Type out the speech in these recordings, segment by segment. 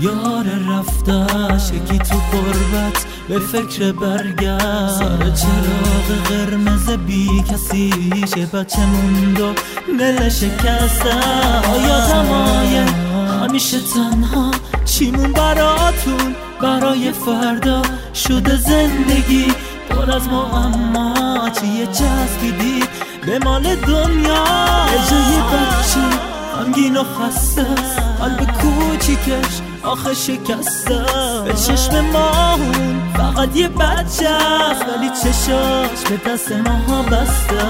یار رفتش یکی تو غربت به فکر برگشت، سر چراغ قرمز بی کسیشه بچه موند و دل شکسته. یادمایه همیشه تنها چیمون براتون، برای فردا شده زندگی پر از معما. چیه چسبیدی به مال دنیا، به جای بچه غمگین و خسته، قلب کوچیکش آخه شکسته. به چشم ماهون فقط یه بچه است، ولی چشاش به دست ماها بسته.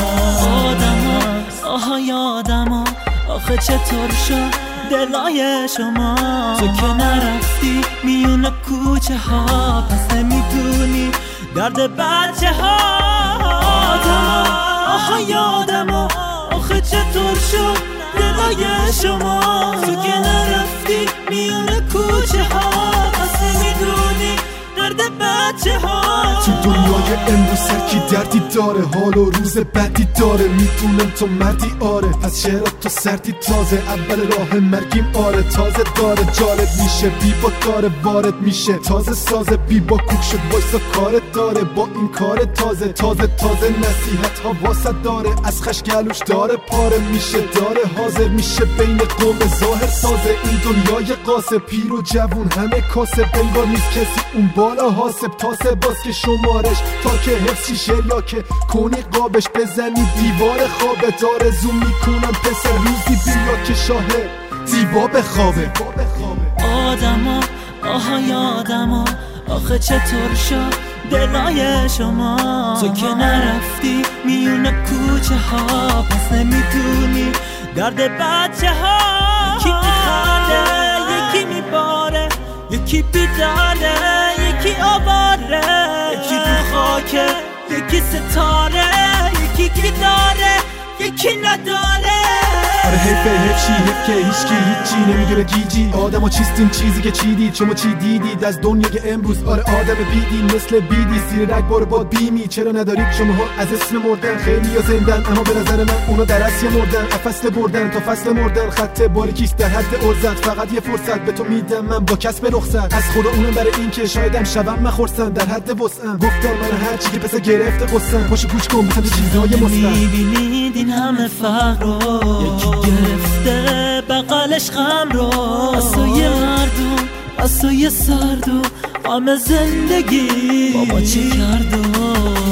آهای آدما آخه چطور شد دلای شما؟ تو که نرفتی میون کوچه ها، پس نمیدونی درد بچه ها. آهای آدما آخه چطور شد دلای شما؟ تو که نرفتی میون کوچه ها، پس نمیدونی درد بچه ها. تو دنیای امروز سرکی دردی داره، حال و روز بدی داره. میدونم تو مردی آره، پس چرا تو سردی؟ تازه اول راه مرگیم آره. تازه داره جالب میشه، بی با داره وارد میشه. تازه سازه بی با کوک شد وایسا کار داره. با این کار تازه نصیحت ها واسه داره. از خشگلوش داره پاره میشه، داره حاضر میشه بین قوم ظاهر سازه. این دنیای قاسه پیر و جوون همه کاسه، بنگار نیست کسی اون بالا حاسب. تاسه باز که شمارش تا که حفظی شر یا که کنی قابش بزنی دیوار خوابه. داره زوم میکنم پسر روزی بیا که شاهه زیبا بخوابه. آدما آهای آدما آخه چطور شد دلای شما؟ تو که نرفتی میون کوچه ها، پس نمیدونی درد بچه ها. یکی میخنده یکی میباره، یکی بیداره یکی آواره، یکی تو خاکه یکی ستاره، یکی کی داره یکی نداره. آره حیف که هیچکی هیچی نمیدونه گیجی. آدم چیست این چیزی که چی دید؟ شما چی دیدید از دنیای امروز؟ آره آدم بیدی مثل بیدی، زیر رگ بار باد بیمی. چرا ندارید شماها از اسم مردن؟ خیلی یا زندن اما به نظر من اونا در اصل مردن. فصل بردن تا فصل مردن، خط باریکیست در حد ارزت. فقط یه فرصت به تو میدم من با کسب رخصت از خدا، اونم برای این که شایدم شبم مخورسن در حد وسعم. گفتم من هرچی که پس گرفته قصم، پاشو گوش کن مثلا چیزای مستم. میبینید این همه فقر رو، یکی گرفته بغلش غم رو. اسای مردم اسای سرد و غم زندگی، بابا چی کرد و